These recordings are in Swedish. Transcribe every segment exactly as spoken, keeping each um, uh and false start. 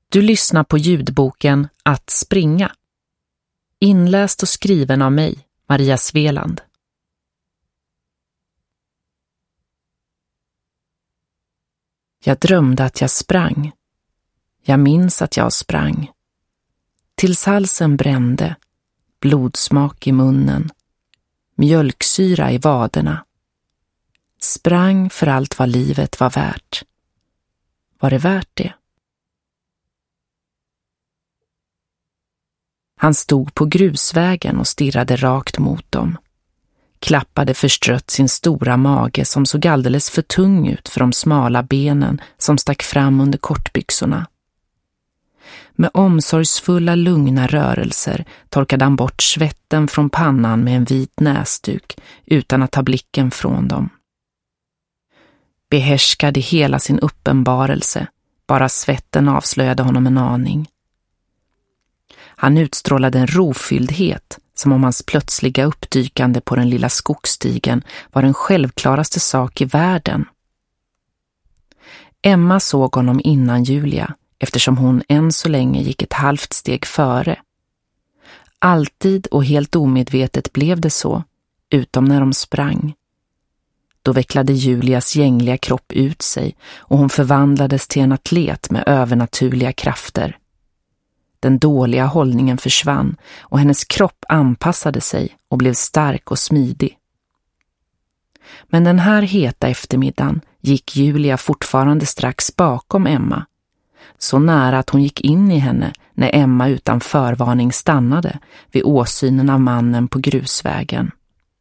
Du lyssnar på ljudboken Att springa. Inläst och skriven av mig, Maria Sveland. Jag drömde att jag sprang. Jag minns att jag sprang. Tills halsen brände, blodsmak i munnen, mjölksyra i vaderna. Sprang för allt vad livet var värt. Var det värt det? Han stod på grusvägen och stirrade rakt mot dem. Klappade förstrött sin stora mage som såg alldeles för tung ut för de smala benen som stack fram under kortbyxorna. Med omsorgsfulla lugna rörelser torkade han bort svetten från pannan med en vit näsduk utan att ta blicken från dem. Behärskade hela sin uppenbarelse, bara svetten avslöjade honom en aning. Han utstrålade en rofylldhet som om hans plötsliga uppdykande på den lilla skogsstigen var den självklaraste sak i världen. Emma såg honom innan Julia, eftersom hon än så länge gick ett halvt steg före. Alltid och helt omedvetet blev det så, utom när de sprang. Då vecklade Julias gängliga kropp ut sig och hon förvandlades till en atlet med övernaturliga krafter. Den dåliga hållningen försvann och hennes kropp anpassade sig och blev stark och smidig. Men den här heta eftermiddagen gick Julia fortfarande strax bakom Emma. Så nära att hon gick in i henne när Emma utan förvarning stannade vid åsynen av mannen på grusvägen.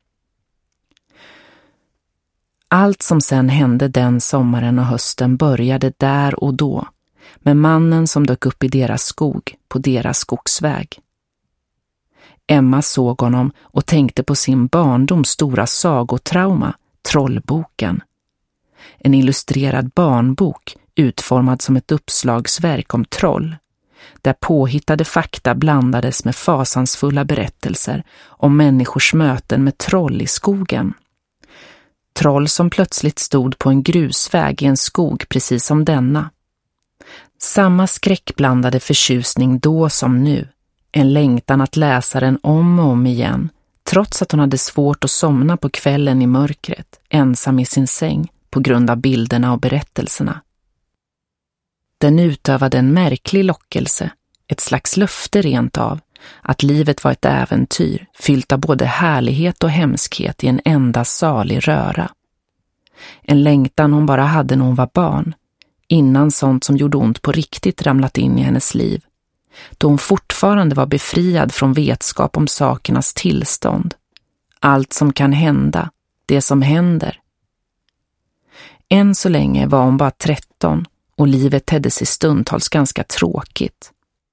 Allt som sen hände den sommaren och hösten började där och då, med mannen som dök upp i deras skog på deras skogsväg. Emma såg honom och tänkte på sin barndoms stora sagotrauma, Trollboken. En illustrerad barnbok utformad som ett uppslagsverk om troll, där påhittade fakta blandades med fasansfulla berättelser om människors möten med troll i skogen. Troll som plötsligt stod på en grusväg i en skog precis som denna. Samma skräckblandade förtjusning då som nu, en längtan att läsa den om och om igen, trots att hon hade svårt att somna på kvällen i mörkret, ensam i sin säng, på grund av bilderna och berättelserna. Den utövade en märklig lockelse, ett slags löfte rent av, att livet var ett äventyr, fyllt av både härlighet och hemskhet i en enda salig röra. En längtan hon bara hade när hon var barn, innan sånt som gjorde ont på riktigt ramlat in i hennes liv, då hon fortfarande var befriad från vetskap om sakernas tillstånd. Allt som kan hända, det som händer. Än så länge var hon bara tretton och livet tedde sig stundtals ganska tråkigt.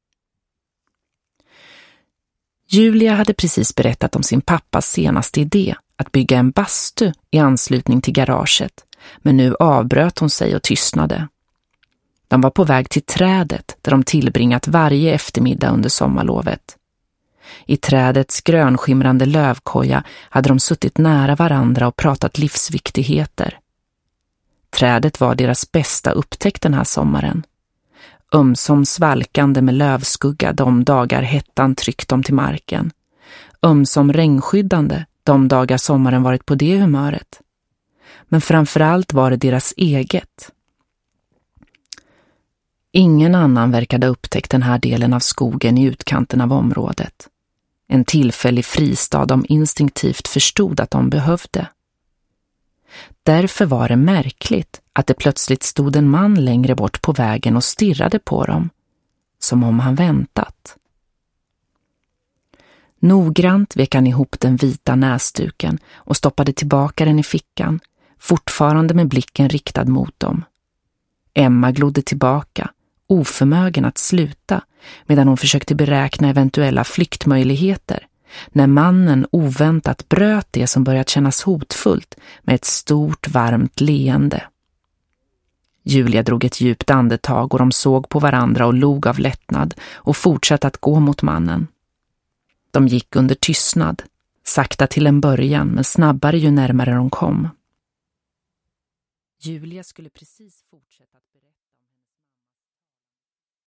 Julia hade precis berättat om sin pappas senaste idé att bygga en bastu i anslutning till garaget, men nu avbröt hon sig och tystnade. De var på väg till trädet där de tillbringat varje eftermiddag under sommarlovet. I trädets grönskimrande lövkoja hade de suttit nära varandra och pratat livsviktigheter. Trädet var deras bästa upptäckt den här sommaren. Ömsom svalkande med lövskugga de dagar hettan tryckt dem till marken. Ömsom regnskyddande de dagar sommaren varit på det humöret. Men framförallt var det deras eget. Ingen annan verkade ha upptäckt den här delen av skogen i utkanten av området. En tillfällig fristad de instinktivt förstod att de behövde. Därför var det märkligt att det plötsligt stod en man längre bort på vägen och stirrade på dem, som om han väntat. Noggrant vek han ihop den vita näsduken och stoppade tillbaka den i fickan, fortfarande med blicken riktad mot dem. Emma glodde tillbaka, oförmögen att sluta, medan hon försökte beräkna eventuella flyktmöjligheter, när mannen oväntat bröt det som börjat kännas hotfullt med ett stort varmt leende. Julia drog ett djupt andetag och de såg på varandra och log av lättnad och fortsatte att gå mot mannen. De gick under tystnad, sakta till en början men snabbare ju närmare de kom. Julia skulle precis fortsätta att